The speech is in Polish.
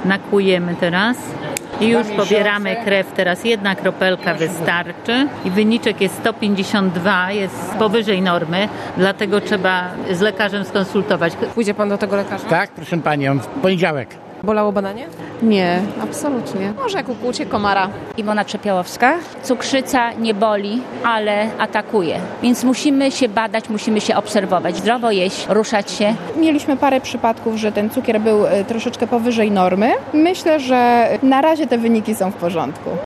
Nakłujemy teraz i już pobieramy krew. Teraz 1 kropelka wystarczy i wyniczek jest 152, jest powyżej normy, dlatego trzeba z lekarzem skonsultować. Pójdzie pan do tego lekarza? Tak, proszę panią, w poniedziałek. Bolało badanie? Nie, absolutnie. Może jak ukłucie komara. Iwona Trzepiałowska. Cukrzyca nie boli, ale atakuje. Więc musimy się badać, musimy się obserwować. Zdrowo jeść, ruszać się. Mieliśmy parę przypadków, że ten cukier był troszeczkę powyżej normy. Myślę, że na razie te wyniki są w porządku.